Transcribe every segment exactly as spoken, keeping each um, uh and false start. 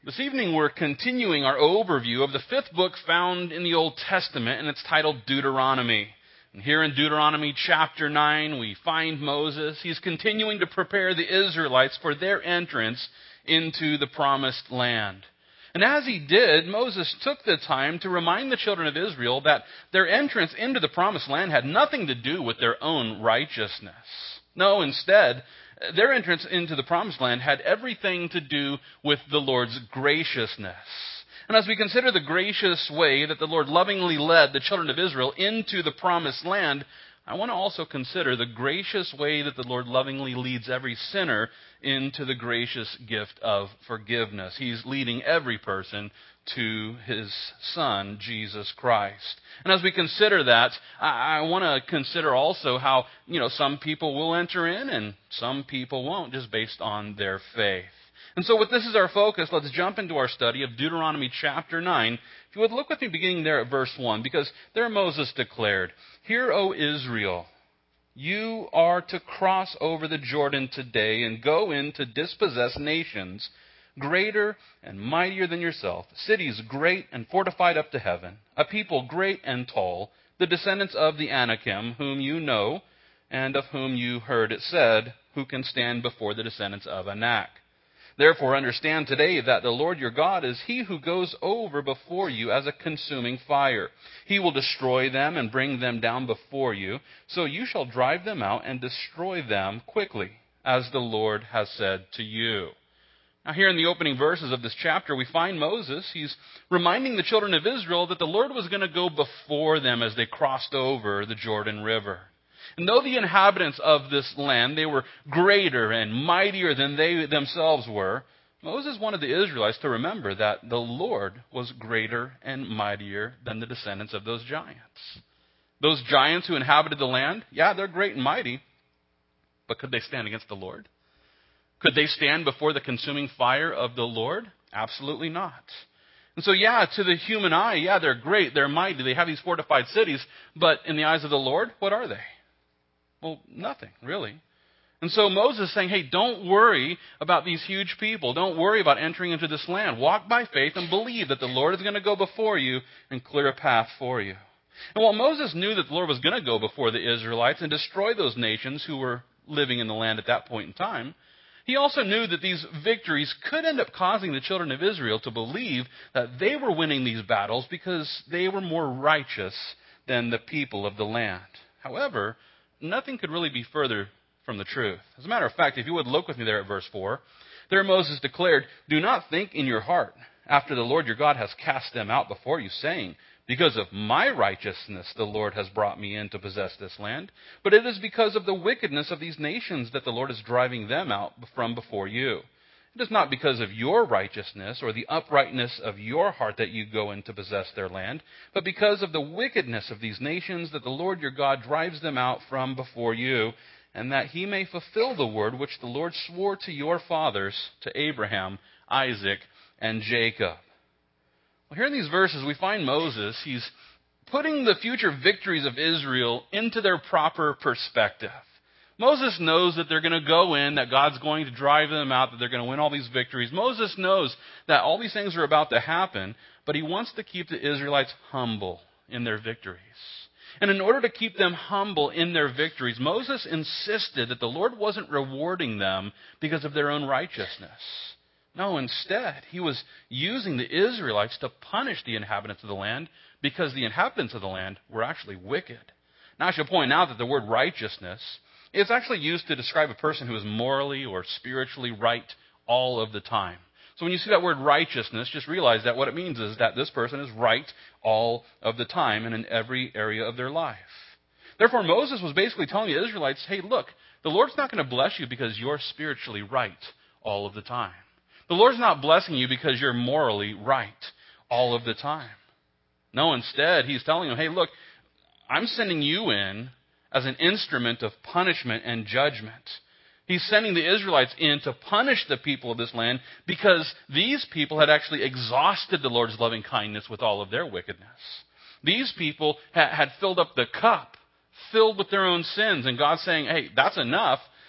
This evening we're continuing our overview of the fifth book found in the Old Testament, and it's titled Deuteronomy. And here in Deuteronomy chapter nine, we find Moses. He's continuing to prepare the Israelites for their entrance into the promised land. And as he did, Moses took the time to remind the children of Israel that their entrance into the promised land had nothing to do with their own righteousness. No, instead, their entrance into the promised land had everything to do with the Lord's graciousness. And as we consider the gracious way that the Lord lovingly led the children of Israel into the promised land, I want to also consider the gracious way that the Lord lovingly leads every sinner into the gracious gift of forgiveness. He's leading every person to his Son, Jesus Christ. And as we consider that, I, I want to consider also how, you know, some people will enter in and some people won't, just based on their faith. And so with this as our focus, let's jump into our study of Deuteronomy chapter nine. If you would look with me beginning there at verse one, because there Moses declared, "Hear, O Israel, you are to cross over the Jordan today and go in to dispossess nations greater and mightier than yourself, cities great and fortified up to heaven, a people great and tall, the descendants of the Anakim, whom you know, and of whom you heard it said, who can stand before the descendants of Anak. Therefore understand today that the Lord your God is He who goes over before you as a consuming fire. He will destroy them and bring them down before you, so you shall drive them out and destroy them quickly, as the Lord has said to you." Now here in the opening verses of this chapter, we find Moses. He's reminding the children of Israel that the Lord was going to go before them as they crossed over the Jordan River. And though the inhabitants of this land, they were greater and mightier than they themselves were, Moses wanted the Israelites to remember that the Lord was greater and mightier than the descendants of those giants. Those giants who inhabited the land, yeah, they're great and mighty, but could they stand against the Lord? Could they stand before the consuming fire of the Lord? Absolutely not. And so, yeah, to the human eye, yeah, they're great, they're mighty, they have these fortified cities, but in the eyes of the Lord, what are they? Well, nothing, really. And so Moses is saying, hey, don't worry about these huge people. Don't worry about entering into this land. Walk by faith and believe that the Lord is going to go before you and clear a path for you. And while Moses knew that the Lord was going to go before the Israelites and destroy those nations who were living in the land at that point in time, he also knew that these victories could end up causing the children of Israel to believe that they were winning these battles because they were more righteous than the people of the land. However, nothing could really be further from the truth. As a matter of fact, if you would look with me there at verse four, there Moses declared, "Do not think in your heart, after the Lord your God has cast them out before you, saying, because of my righteousness the Lord has brought me in to possess this land. But it is because of the wickedness of these nations that the Lord is driving them out from before you. It is not because of your righteousness or the uprightness of your heart that you go in to possess their land, but because of the wickedness of these nations that the Lord your God drives them out from before you, and that he may fulfill the word which the Lord swore to your fathers, to Abraham, Isaac, and Jacob." Well, here in these verses, we find Moses. He's putting the future victories of Israel into their proper perspective. Moses knows that they're going to go in, that God's going to drive them out, that they're going to win all these victories. Moses knows that all these things are about to happen, but he wants to keep the Israelites humble in their victories. And in order to keep them humble in their victories, Moses insisted that the Lord wasn't rewarding them because of their own righteousness. No, instead, he was using the Israelites to punish the inhabitants of the land because the inhabitants of the land were actually wicked. Now, I should point out that the word righteousness is actually used to describe a person who is morally or spiritually right all of the time. So when you see that word righteousness, just realize that what it means is that this person is right all of the time and in every area of their life. Therefore, Moses was basically telling the Israelites, hey, look, the Lord's not going to bless you because you're spiritually right all of the time. The Lord's not blessing you because you're morally right all of the time. No, instead, he's telling them, hey, look, I'm sending you in as an instrument of punishment and judgment. He's sending the Israelites in to punish the people of this land because these people had actually exhausted the Lord's loving kindness with all of their wickedness. These people ha- had filled up the cup, filled with their own sins, and God's saying, hey, that's enough.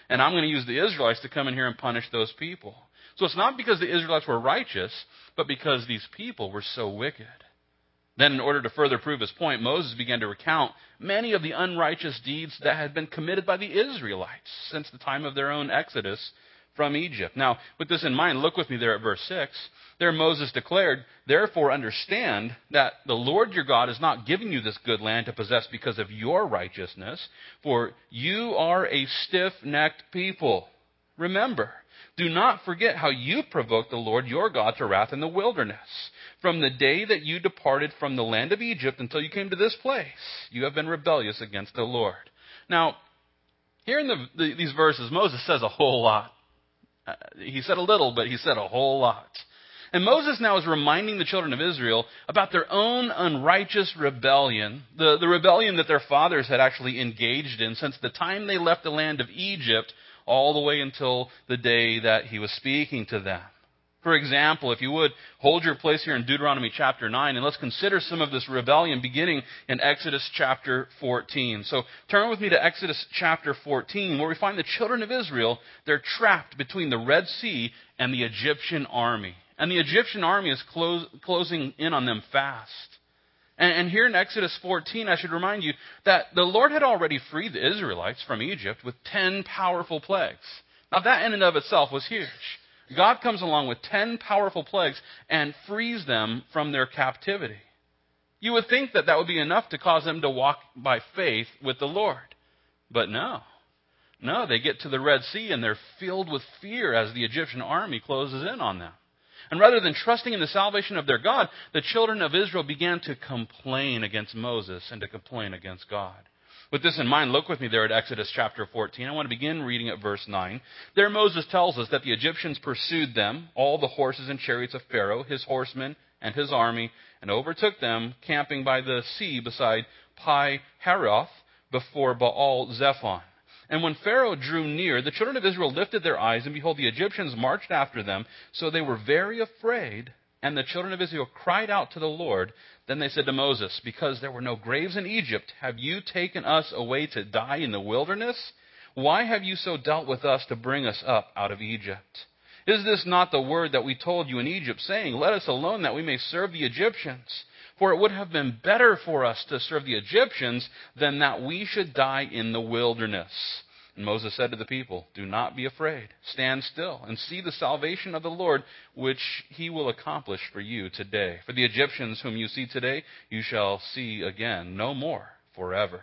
and I'm going to use the Israelites to come in here and punish those people. So it's not because the Israelites were righteous, but because these people were so wicked. Then, in order to further prove his point, Moses began to recount many of the unrighteous deeds that had been committed by the Israelites since the time of their own exodus from Egypt. Now, with this in mind, look with me there at verse six. There Moses declared, "Therefore understand that the Lord your God is not giving you this good land to possess because of your righteousness, for you are a stiff-necked people. Remember, do not forget how you provoked the Lord your God to wrath in the wilderness. From the day that you departed from the land of Egypt until you came to this place, you have been rebellious against the Lord." Now, here in the, the, these verses, Moses says a whole lot. Uh, he said a little, but he said a whole lot. And Moses now is reminding the children of Israel about their own unrighteous rebellion, the, the rebellion that their fathers had actually engaged in since the time they left the land of Egypt all the way until the day that he was speaking to them. For example, if you would, hold your place here in Deuteronomy chapter nine, and let's consider some of this rebellion beginning in Exodus chapter fourteen. So turn with me to Exodus chapter fourteen, where we find the children of Israel, they're trapped between the Red Sea and the Egyptian army. And the Egyptian army is close, closing in on them fast. And, and here in Exodus fourteen, I should remind you that the Lord had already freed the Israelites from Egypt with ten powerful plagues. Now that in and of itself was huge. God comes along with ten powerful plagues and frees them from their captivity. You would think that that would be enough to cause them to walk by faith with the Lord. But no. No, they get to the Red Sea and they're filled with fear as the Egyptian army closes in on them. And rather than trusting in the salvation of their God, the children of Israel began to complain against Moses and to complain against God. With this in mind, look with me there at Exodus chapter fourteen. I want to begin reading at verse nine. There Moses tells us that the Egyptians pursued them, all the horses and chariots of Pharaoh, his horsemen, and his army, and overtook them, camping by the sea beside Pi-hahiroth before Baal-zephon. And when Pharaoh drew near, the children of Israel lifted their eyes, and behold, the Egyptians marched after them. So they were very afraid, and the children of Israel cried out to the Lord. Then they said to Moses, "Because there were no graves in Egypt, have you taken us away to die in the wilderness? Why have you so dealt with us to bring us up out of Egypt? Is this not the word that we told you in Egypt, saying, 'Let us alone that we may serve the Egyptians'? For it would have been better for us to serve the Egyptians than that we should die in the wilderness." And Moses said to the people, "Do not be afraid. Stand still and see the salvation of the Lord, which he will accomplish for you today. For the Egyptians whom you see today, you shall see again no more forever."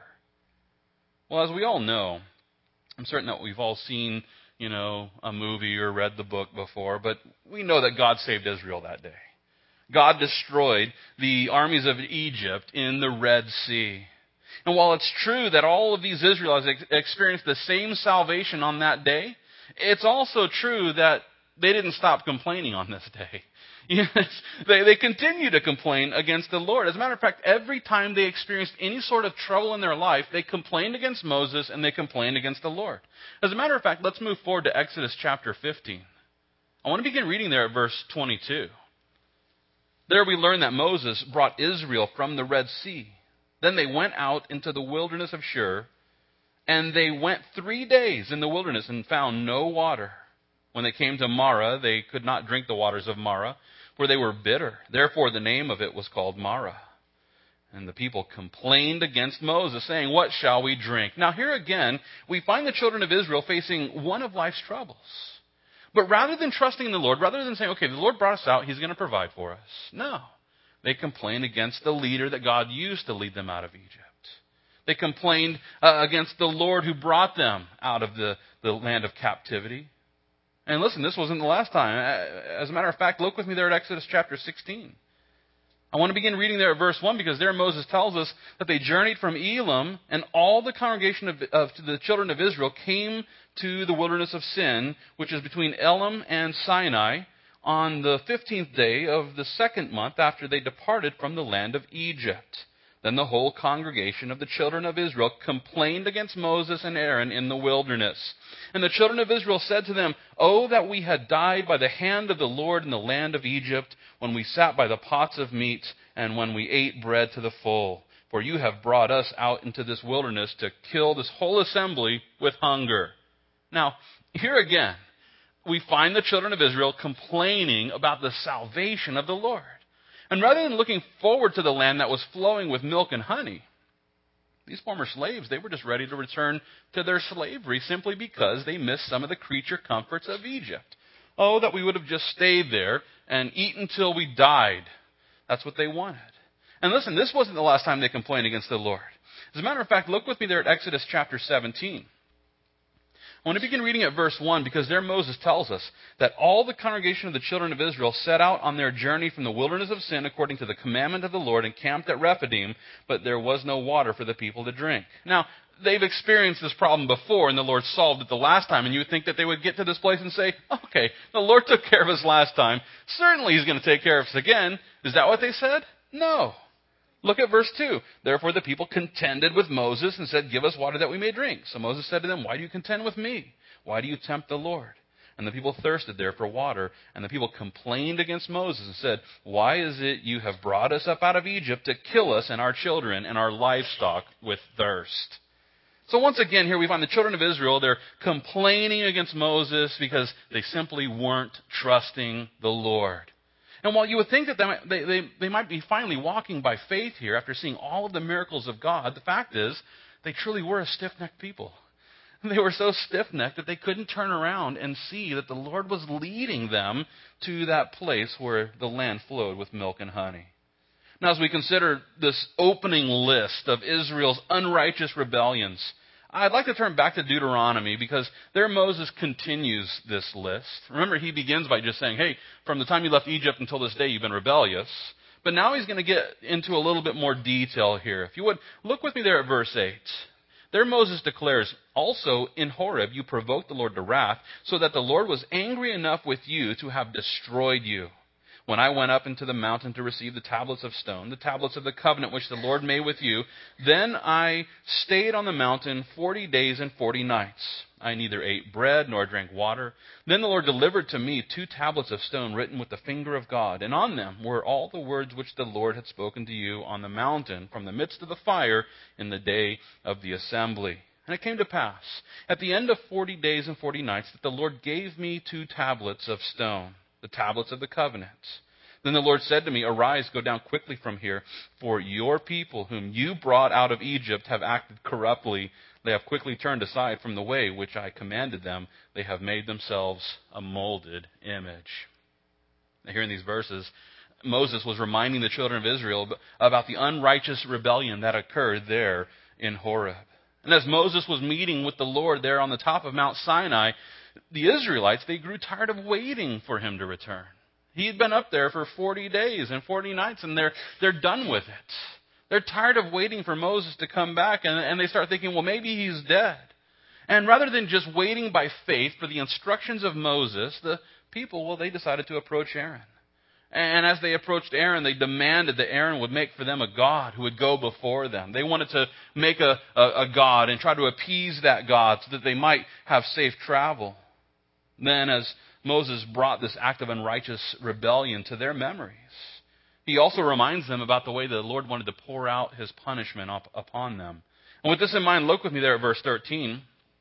Well, as we all know, I'm certain that we've all seen, you know, a movie or read the book before, but we know that God saved Israel that day. God destroyed the armies of Egypt in the Red Sea. And while it's true that all of these Israelites ex- experienced the same salvation on that day, it's also true that they didn't stop complaining on this day. Yes, they, they continue to complain against the Lord. As a matter of fact, every time they experienced any sort of trouble in their life, they complained against Moses and they complained against the Lord. As a matter of fact, let's move forward to Exodus chapter fifteen. I want to begin reading there at verse twenty-two. There we learn that Moses brought Israel from the Red Sea. Then they went out into the wilderness of Shur, and they went three days in the wilderness and found no water. When they came to Marah, they could not drink the waters of Marah, for they were bitter. Therefore the name of it was called Marah. And the people complained against Moses, saying, "What shall we drink?" Now here again, we find the children of Israel facing one of life's troubles. But rather than trusting in the Lord, rather than saying, okay, the Lord brought us out, he's going to provide for us. No. They complained against the leader that God used to lead them out of Egypt. They complained uh, against the Lord who brought them out of the, the land of captivity. And listen, this wasn't the last time. As a matter of fact, look with me there at Exodus chapter sixteen. I want to begin reading there at verse one, because there Moses tells us that they journeyed from Elim, and all the congregation of, of the children of Israel came to the wilderness of Sin, which is between Elim and Sinai, on the fifteenth day of the second month after they departed from the land of Egypt. Then the whole congregation of the children of Israel complained against Moses and Aaron in the wilderness. And the children of Israel said to them, "Oh, that we had died by the hand of the Lord in the land of Egypt, when we sat by the pots of meat, and when we ate bread to the full. For you have brought us out into this wilderness to kill this whole assembly with hunger." Now, here again, we find the children of Israel complaining about the salvation of the Lord. And rather than looking forward to the land that was flowing with milk and honey, these former slaves, they were just ready to return to their slavery simply because they missed some of the creature comforts of Egypt. Oh, that we would have just stayed there and eaten till we died. That's what they wanted. And listen, this wasn't the last time they complained against the Lord. As a matter of fact, look with me there at Exodus chapter seventeen. I want to begin reading at verse one because there Moses tells us that all the congregation of the children of Israel set out on their journey from the wilderness of Sin according to the commandment of the Lord and camped at Rephidim, but there was no water for the people to drink. Now, they've experienced this problem before and the Lord solved it the last time, and you would think that they would get to this place and say, okay, the Lord took care of us last time. Certainly He's going to take care of us again. Is that what they said? No. Look at verse two. Therefore the people contended with Moses and said, give us water that we may drink. So Moses said to them, why do you contend with me? Why do you tempt the Lord? And the people thirsted there for water. And the people complained against Moses and said, why is it you have brought us up out of Egypt to kill us and our children and our livestock with thirst? So once again, here we find the children of Israel, they're complaining against Moses because they simply weren't trusting the Lord. And while you would think that they might, they, they, they might be finally walking by faith here after seeing all of the miracles of God, the fact is they truly were a stiff-necked people. They were so stiff-necked that they couldn't turn around and see that the Lord was leading them to that place where the land flowed with milk and honey. Now, as we consider this opening list of Israel's unrighteous rebellions, I'd like to turn back to Deuteronomy because there Moses continues this list. Remember, he begins by just saying, hey, from the time you left Egypt until this day, you've been rebellious. But now he's going to get into a little bit more detail here. If you would, look with me there at verse eight. There Moses declares, also in Horeb you provoked the Lord to wrath, so that the Lord was angry enough with you to have destroyed you. When I went up into the mountain to receive the tablets of stone, the tablets of the covenant which the Lord made with you, then I stayed on the mountain forty days and forty nights. I neither ate bread nor drank water. Then the Lord delivered to me two tablets of stone written with the finger of God, and on them were all the words which the Lord had spoken to you on the mountain from the midst of the fire in the day of the assembly. And it came to pass, at the end of forty days and forty nights, that the Lord gave me two tablets of stone, the tablets of the covenant. Then the Lord said to me, arise, go down quickly from here, for your people whom you brought out of Egypt have acted corruptly. They have quickly turned aside from the way which I commanded them. They have made themselves a molded image. Now, here in these verses, Moses was reminding the children of Israel about the unrighteous rebellion that occurred there in Horeb. And as Moses was meeting with the Lord there on the top of Mount Sinai, the Israelites, they grew tired of waiting for him to return. He had been up there for forty days and forty nights, and they're they're done with it. They're tired of waiting for Moses to come back, and, and they start thinking, well, maybe he's dead. And rather than just waiting by faith for the instructions of Moses, the people, well, they decided to approach Aaron. And as they approached Aaron, they demanded that Aaron would make for them a god who would go before them. They wanted to make a, a, a god and try to appease that god so that they might have safe travel. Then as Moses brought this act of unrighteous rebellion to their memories, he also reminds them about the way the Lord wanted to pour out his punishment up upon them. And with this in mind, look with me there at verse thirteen.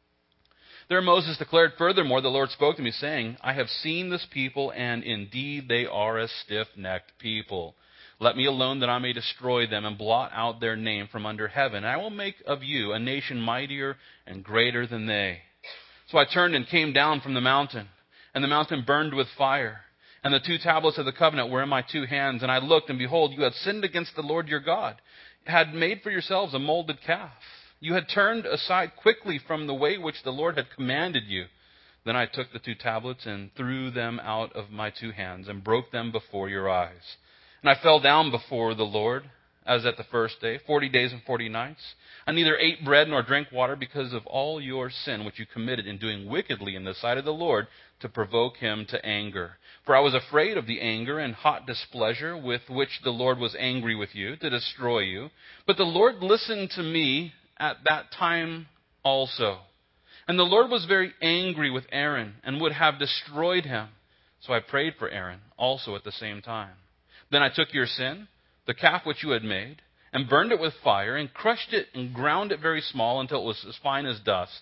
There Moses declared, furthermore, the Lord spoke to me, saying, I have seen this people, and indeed they are a stiff-necked people. Let me alone that I may destroy them and blot out their name from under heaven. And I will make of you a nation mightier and greater than they. So I turned and came down from the mountain, and the mountain burned with fire. And the two tablets of the covenant were in my two hands. And I looked, and behold, you had sinned against the Lord your God, had made for yourselves a molded calf. You had turned aside quickly from the way which the Lord had commanded you. Then I took the two tablets and threw them out of my two hands and broke them before your eyes. And I fell down before the Lord, as at the first day, forty days and forty nights. I neither ate bread nor drank water because of all your sin which you committed in doing wickedly in the sight of the Lord to provoke him to anger. For I was afraid of the anger and hot displeasure with which the Lord was angry with you to destroy you. But the Lord listened to me at that time also. And the Lord was very angry with Aaron and would have destroyed him. So I prayed for Aaron also at the same time. Then I took your sin, the calf which you had made, and burned it with fire, and crushed it and ground it very small until it was as fine as dust.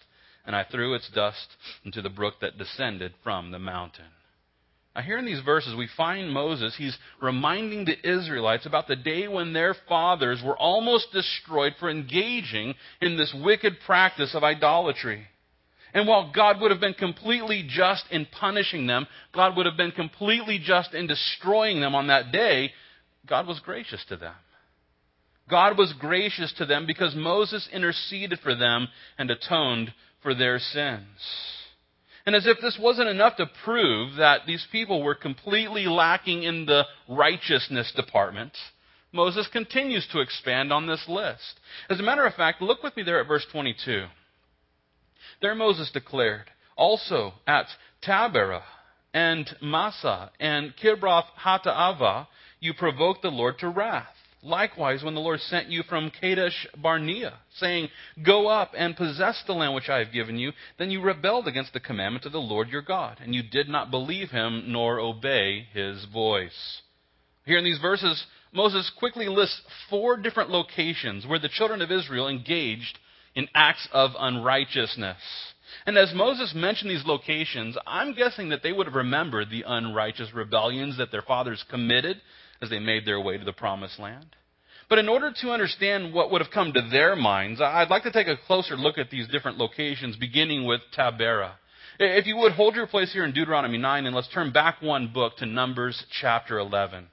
and I threw its dust into the brook that descended from the mountain. Now, here in these verses, we find Moses, he's reminding the Israelites about the day when their fathers were almost destroyed for engaging in this wicked practice of idolatry. And while God would have been completely just in punishing them, God would have been completely just in destroying them on that day, God was gracious to them. God was gracious to them because Moses interceded for them and atoned for their sins. And as if this wasn't enough to prove that these people were completely lacking in the righteousness department, Moses continues to expand on this list. As a matter of fact, look with me there at verse twenty-two. There Moses declared, also at Taberah and Massah and Kibroth Hattaavah you provoked the Lord to wrath. Likewise, when the Lord sent you from Kadesh Barnea, saying, go up and possess the land which I have given you, then you rebelled against the commandment of the Lord your God, and you did not believe him nor obey his voice. Here in these verses, Moses quickly lists four different locations where the children of Israel engaged in acts of unrighteousness. And as Moses mentioned these locations, I'm guessing that they would have remembered the unrighteous rebellions that their fathers committed as they made their way to the promised land. But in order to understand what would have come to their minds, I'd like to take a closer look at these different locations, beginning with Taberah. If you would, hold your place here in Deuteronomy nine, and let's turn back one book to Numbers chapter eleven.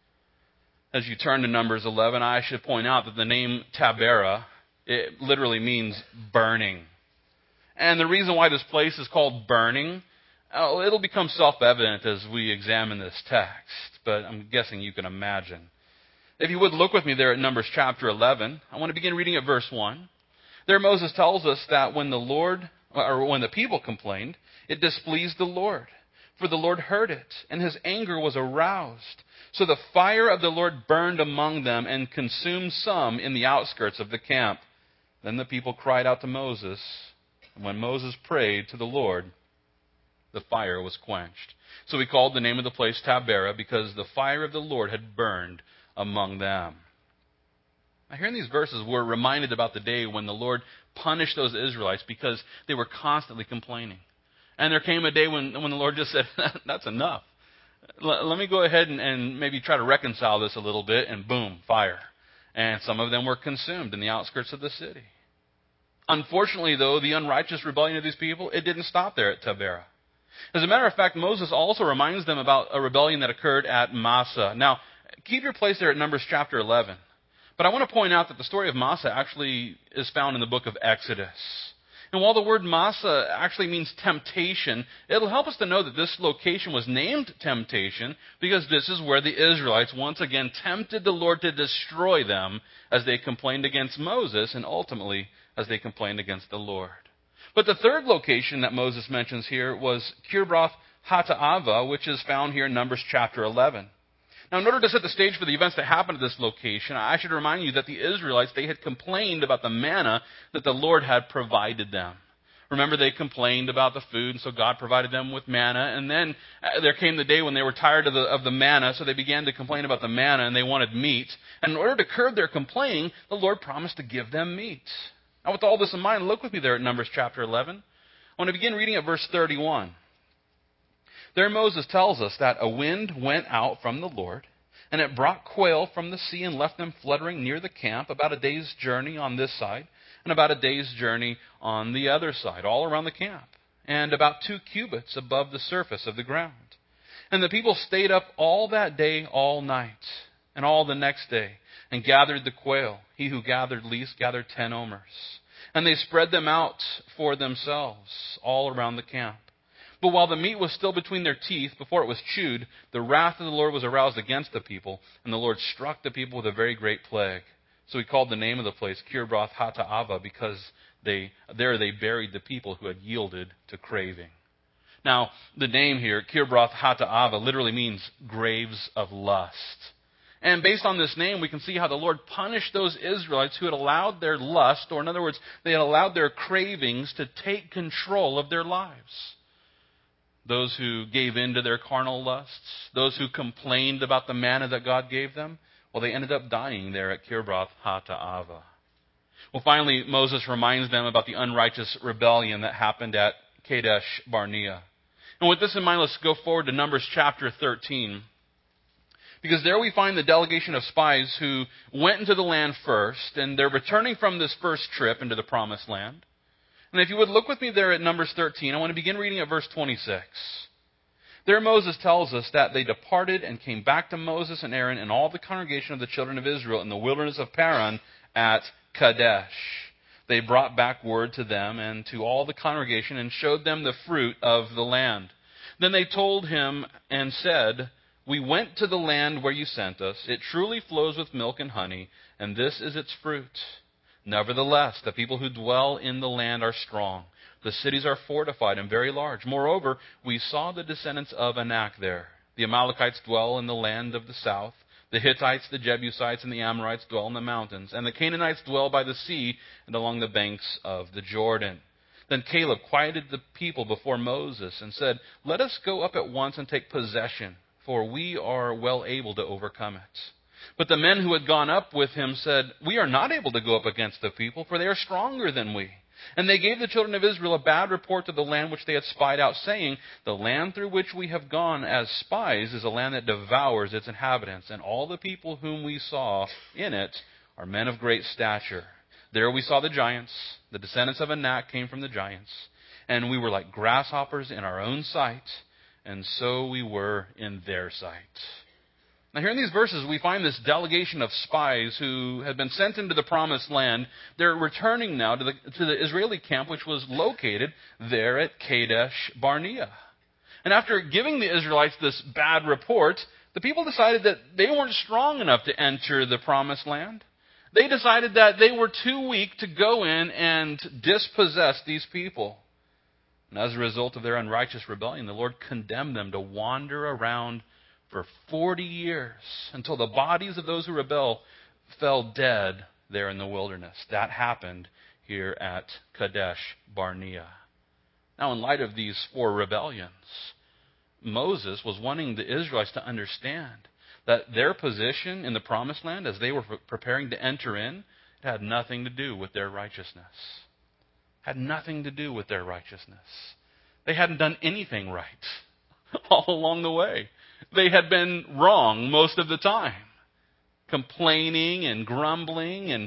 As you turn to Numbers eleven, I should point out that the name Taberah, it literally means burning. And the reason why this place is called burning, oh, it'll become self-evident as we examine this text, but I'm guessing you can imagine. If you would look with me there at Numbers chapter eleven, I want to begin reading at verse one. There Moses tells us that when the Lord, or when the people complained, it displeased the Lord, for the Lord heard it, and his anger was aroused. So the fire of the Lord burned among them and consumed some in the outskirts of the camp. Then the people cried out to Moses, and when Moses prayed to the Lord, the fire was quenched. So he called the name of the place Taberah, because the fire of the Lord had burned among them. Now, here in these verses, we're reminded about the day when the Lord punished those Israelites because they were constantly complaining. And there came a day when, when the Lord just said, that's enough. L- let me go ahead and, and maybe try to reconcile this a little bit, and boom, fire. And some of them were consumed in the outskirts of the city. Unfortunately, though, the unrighteous rebellion of these people, it didn't stop there at Taberah. As a matter of fact, Moses also reminds them about a rebellion that occurred at Massah. Now, keep your place there at Numbers chapter eleven. But I want to point out that the story of Massah actually is found in the book of Exodus. And while the word Massah actually means temptation, it'll help us to know that this location was named temptation because this is where the Israelites once again tempted the Lord to destroy them as they complained against Moses and ultimately as they complained against the Lord. But the third location that Moses mentions here was Kibroth Hattaavah, which is found here in Numbers chapter eleven. Now, in order to set the stage for the events that happened at this location, I should remind you that the Israelites, they had complained about the manna that the Lord had provided them. Remember, they complained about the food, and so God provided them with manna. And then there came the day when they were tired of the, of the manna, so they began to complain about the manna, and they wanted meat. And in order to curb their complaining, the Lord promised to give them meat. Now, with all this in mind, look with me there at Numbers chapter eleven. I want to begin reading at verse thirty-one. There Moses tells us that a wind went out from the Lord, and it brought quail from the sea and left them fluttering near the camp, about a day's journey on this side, and about a day's journey on the other side, all around the camp, and about two cubits above the surface of the ground. And the people stayed up all that day, all night, and all the next day, and gathered the quail. He who gathered least gathered ten omers. And they spread them out for themselves all around the camp. But while the meat was still between their teeth, before it was chewed, the wrath of the Lord was aroused against the people, and the Lord struck the people with a very great plague. So he called the name of the place Kibroth Hattaavah, because they, there they buried the people who had yielded to craving. Now, the name here, Kibroth Hattaavah, literally means graves of lust. And based on this name, we can see how the Lord punished those Israelites who had allowed their lust, or in other words, they had allowed their cravings to take control of their lives. Those who gave in to their carnal lusts, those who complained about the manna that God gave them, well, they ended up dying there at Kibroth Hattaavah. Well, finally, Moses reminds them about the unrighteous rebellion that happened at Kadesh Barnea. And with this in mind, let's go forward to Numbers chapter thirteen. Because there we find the delegation of spies who went into the land first, and they're returning from this first trip into the promised land. And if you would look with me there at Numbers thirteen, I want to begin reading at verse twenty-six. There Moses tells us that they departed and came back to Moses and Aaron and all the congregation of the children of Israel in the wilderness of Paran at Kadesh. They brought back word to them and to all the congregation and showed them the fruit of the land. Then they told him and said, "We went to the land where you sent us. It truly flows with milk and honey, and this is its fruit. Nevertheless, the people who dwell in the land are strong. The cities are fortified and very large. Moreover, we saw the descendants of Anak there. The Amalekites dwell in the land of the south. The Hittites, the Jebusites, and the Amorites dwell in the mountains. And the Canaanites dwell by the sea and along the banks of the Jordan." Then Caleb quieted the people before Moses and said, "Let us go up at once and take possession, for we are well able to overcome it." But the men who had gone up with him said, "We are not able to go up against the people, for they are stronger than we." And they gave the children of Israel a bad report of the land which they had spied out, saying, "The land through which we have gone as spies is a land that devours its inhabitants, and all the people whom we saw in it are men of great stature. There we saw the giants. The descendants of Anak came from the giants, and we were like grasshoppers in our own sight, and so we were in their sight." Now here in these verses, we find this delegation of spies who had been sent into the promised land. They're returning now to the, to the Israeli camp, which was located there at Kadesh Barnea. And after giving the Israelites this bad report, the people decided that they weren't strong enough to enter the promised land. They decided that they were too weak to go in and dispossess these people. And as a result of their unrighteous rebellion, the Lord condemned them to wander around for forty years until the bodies of those who rebel fell dead there in the wilderness. That happened here at Kadesh Barnea. Now, in light of these four rebellions, Moses was wanting the Israelites to understand that their position in the promised land as they were preparing to enter in, it had nothing to do with their righteousness. Had nothing to do with their righteousness. They hadn't done anything right all along the way. They had been wrong most of the time, complaining and grumbling, and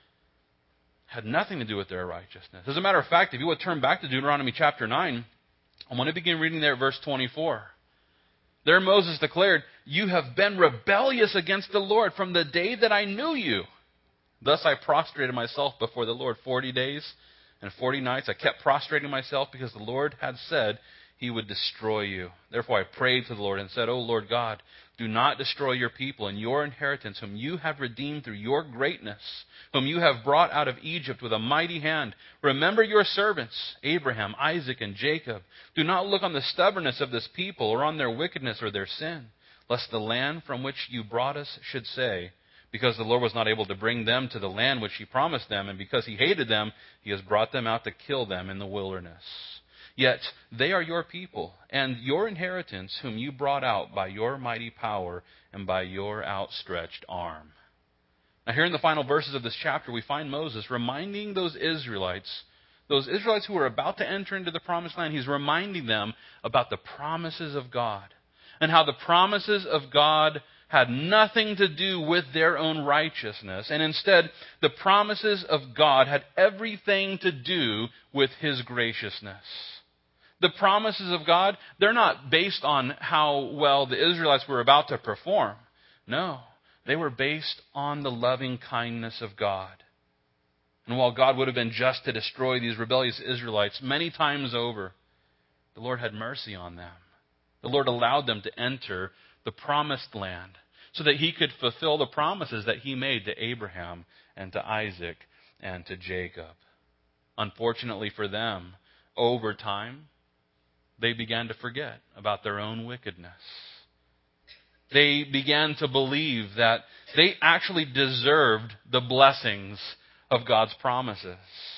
had nothing to do with their righteousness. As a matter of fact, if you would turn back to Deuteronomy chapter nine, I want to begin reading there at verse twenty-four. There Moses declared, "You have been rebellious against the Lord from the day that I knew you. Thus I prostrated myself before the Lord forty days and forty nights. I kept prostrating myself because the Lord had said He would destroy you. Therefore I prayed to the Lord and said, O Lord God, do not destroy your people and your inheritance, whom you have redeemed through your greatness, whom you have brought out of Egypt with a mighty hand. Remember your servants, Abraham, Isaac, and Jacob. Do not look on the stubbornness of this people or on their wickedness or their sin, lest the land from which you brought us should say, because the Lord was not able to bring them to the land which He promised them, and because He hated them, He has brought them out to kill them in the wilderness. Yet they are your people and your inheritance, whom you brought out by your mighty power and by your outstretched arm." Now here in the final verses of this chapter, we find Moses reminding those Israelites, those Israelites who were about to enter into the promised land, he's reminding them about the promises of God and how the promises of God had nothing to do with their own righteousness. And instead, the promises of God had everything to do with His graciousness. The promises of God, they're not based on how well the Israelites were about to perform. No, they were based on the loving kindness of God. And while God would have been just to destroy these rebellious Israelites many times over, the Lord had mercy on them. The Lord allowed them to enter the promised land so that He could fulfill the promises that He made to Abraham and to Isaac and to Jacob. Unfortunately for them, over time, they began to forget about their own wickedness. They began to believe that they actually deserved the blessings of God's promises.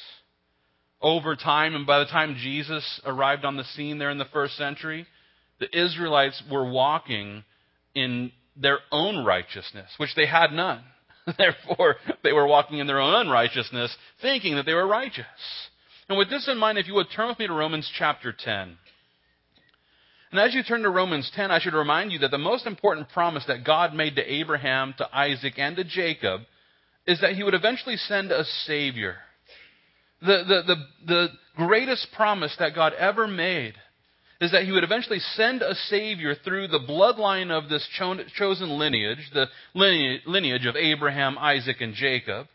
Over time, and by the time Jesus arrived on the scene there in the first century, the Israelites were walking in their own righteousness, which they had none. Therefore, they were walking in their own unrighteousness, thinking that they were righteous. And with this in mind, if you would turn with me to Romans chapter ten. And as you turn to Romans ten, I should remind you that the most important promise that God made to Abraham, to Isaac, and to Jacob is that he would eventually send a Savior. The, the, the, the greatest promise that God ever made is that he would eventually send a Savior through the bloodline of this cho- chosen lineage, the lineage of Abraham, Isaac, and Jacob.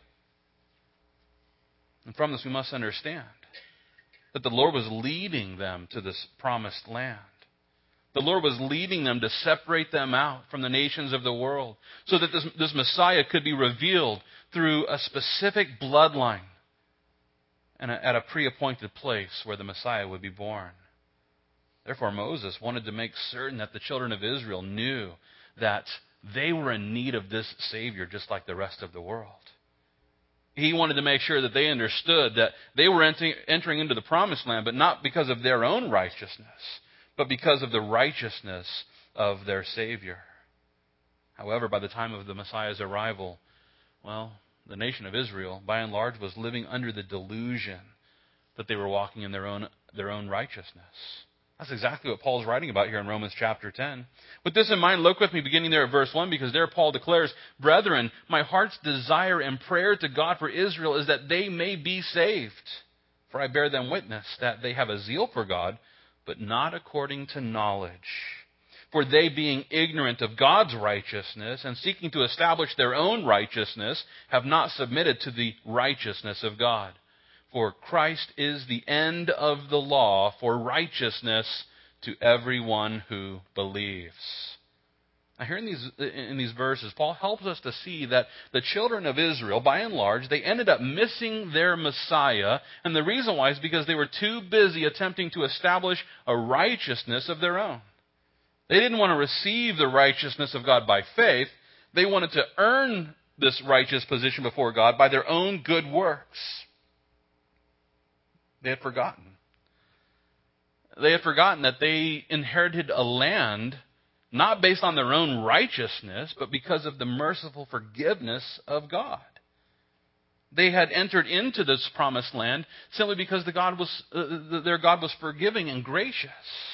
And from this we must understand that the Lord was leading them to this promised land. The Lord was leading them to separate them out from the nations of the world so that this, this Messiah could be revealed through a specific bloodline and a, at a pre-appointed place where the Messiah would be born. Therefore, Moses wanted to make certain that the children of Israel knew that they were in need of this Savior just like the rest of the world. He wanted to make sure that they understood that they were entering, entering into the promised land, but not because of their own righteousness, but because of the righteousness of their Savior. However, by the time of the Messiah's arrival, well, the nation of Israel, by and large, was living under the delusion that they were walking in their own, their own righteousness. That's exactly what Paul's writing about here in Romans chapter ten. With this in mind, look with me beginning there at verse one, because there Paul declares, "Brethren, my heart's desire and prayer to God for Israel is that they may be saved. For I bear them witness that they have a zeal for God, but not according to knowledge. For they, being ignorant of God's righteousness and seeking to establish their own righteousness, have not submitted to the righteousness of God. For Christ is the end of the law for righteousness to everyone who believes." Now here in these, in these verses, Paul helps us to see that the children of Israel, by and large, they ended up missing their Messiah. And the reason why is because they were too busy attempting to establish a righteousness of their own. They didn't want to receive the righteousness of God by faith. They wanted to earn this righteous position before God by their own good works. They had forgotten. They had forgotten that they inherited a land not based on their own righteousness, but because of the merciful forgiveness of God. They had entered into this promised land simply because the God was, uh, their God was forgiving and gracious.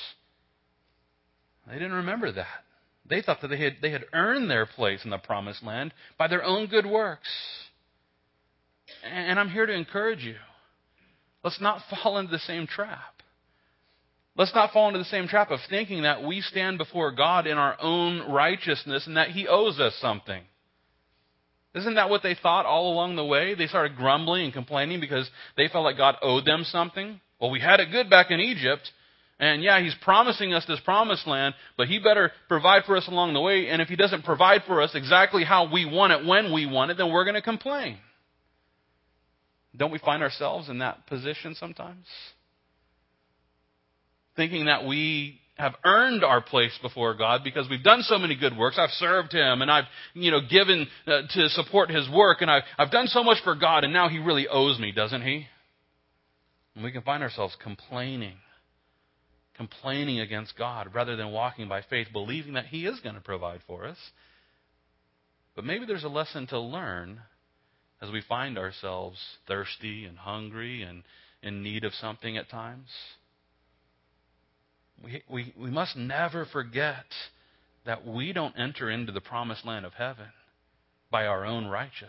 They didn't remember that. They thought that they had, they had earned their place in the promised land by their own good works. And I'm here to encourage you. Let's not fall into the same trap. Let's not fall into the same trap of thinking that we stand before God in our own righteousness and that He owes us something. Isn't that what they thought all along the way? They started grumbling and complaining because they felt like God owed them something. Well, we had it good back in Egypt, and yeah, He's promising us this promised land, but He better provide for us along the way, and if He doesn't provide for us exactly how we want it, when we want it, then we're going to complain. Don't we find ourselves in that position sometimes? Thinking that we have earned our place before God because we've done so many good works. I've served Him and I've, you know, given uh, to support His work, and I've, I've done so much for God, and now He really owes me, doesn't He? And we can find ourselves complaining, complaining against God rather than walking by faith, believing that He is going to provide for us. But maybe there's a lesson to learn as we find ourselves thirsty and hungry and in need of something at times. We, we, we must never forget that we don't enter into the promised land of heaven by our own righteousness,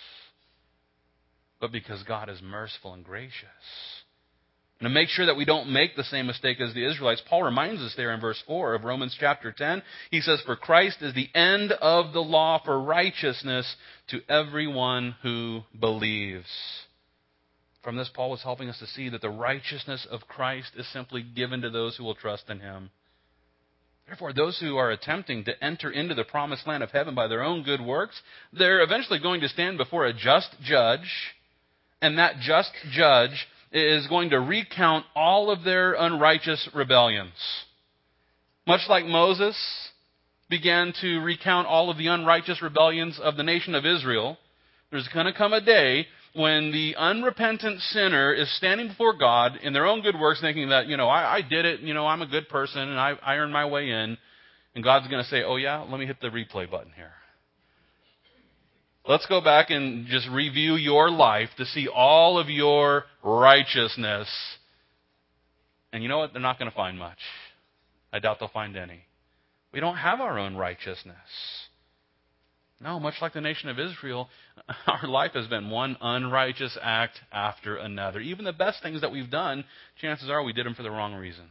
but because God is merciful and gracious. And to make sure that we don't make the same mistake as the Israelites, Paul reminds us there in verse four of Romans chapter ten. He says, "For Christ is the end of the law for righteousness to everyone who believes." From this, Paul was helping us to see that the righteousness of Christ is simply given to those who will trust in Him. Therefore, those who are attempting to enter into the promised land of heaven by their own good works, they're eventually going to stand before a just judge, and that just judge is going to recount all of their unrighteous rebellions. Much like Moses began to recount all of the unrighteous rebellions of the nation of Israel, there's going to come a day when the unrepentant sinner is standing before God in their own good works thinking that, you know, I, I did it, you know, I'm a good person and I, I earned my way in. And God's going to say, oh yeah, let me hit the replay button here. Let's go back and just review your life to see all of your righteousness. And you know what? They're not going to find much. I doubt they'll find any. We don't have our own righteousness. No, much like the nation of Israel, our life has been one unrighteous act after another. Even the best things that we've done, chances are we did them for the wrong reasons.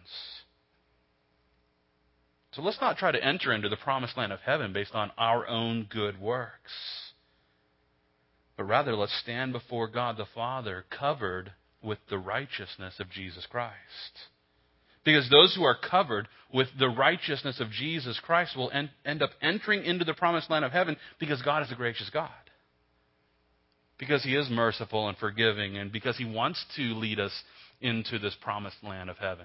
So let's not try to enter into the promised land of heaven based on our own good works. But rather, let's stand before God the Father covered with the righteousness of Jesus Christ. Because those who are covered with the righteousness of Jesus Christ will en- end up entering into the promised land of heaven because God is a gracious God. Because He is merciful and forgiving, and because He wants to lead us into this promised land of heaven.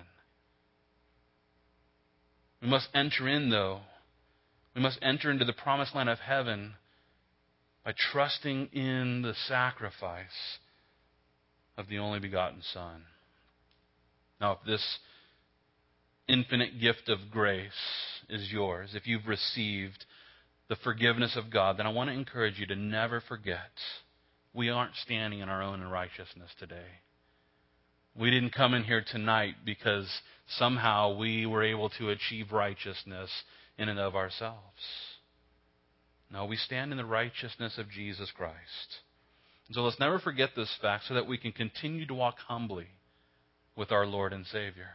We must enter in, though. We must enter into the promised land of heaven by trusting in the sacrifice of the only begotten Son. Now, if this infinite gift of grace is yours, if you've received the forgiveness of God, then I want to encourage you to never forget we aren't standing in our own righteousness today. We didn't come in here tonight because somehow we were able to achieve righteousness in and of ourselves. No, we stand in the righteousness of Jesus Christ. So let's never forget this fact so that we can continue to walk humbly with our Lord and Savior.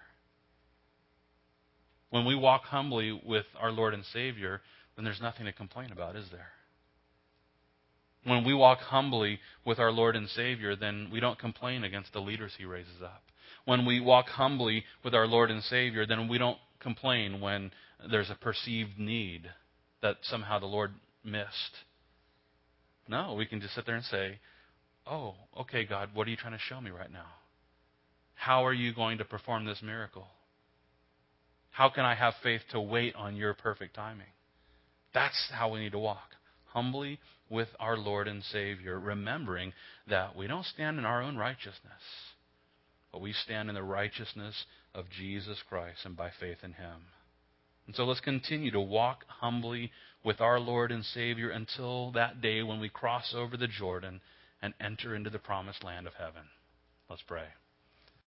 When we walk humbly with our Lord and Savior, then there's nothing to complain about, is there? When we walk humbly with our Lord and Savior, then we don't complain against the leaders He raises up. When we walk humbly with our Lord and Savior, then we don't complain when there's a perceived need that somehow the Lord missed. No, we can just sit there and say, oh, okay, God, what are you trying to show me right now? How are you going to perform this miracle? How can I have faith to wait on your perfect timing? That's how we need to walk. Humbly with our Lord and Savior, remembering that we don't stand in our own righteousness, but we stand in the righteousness of Jesus Christ and by faith in Him. And so let's continue to walk humbly with our Lord and Savior until that day when we cross over the Jordan and enter into the promised land of heaven. Let's pray.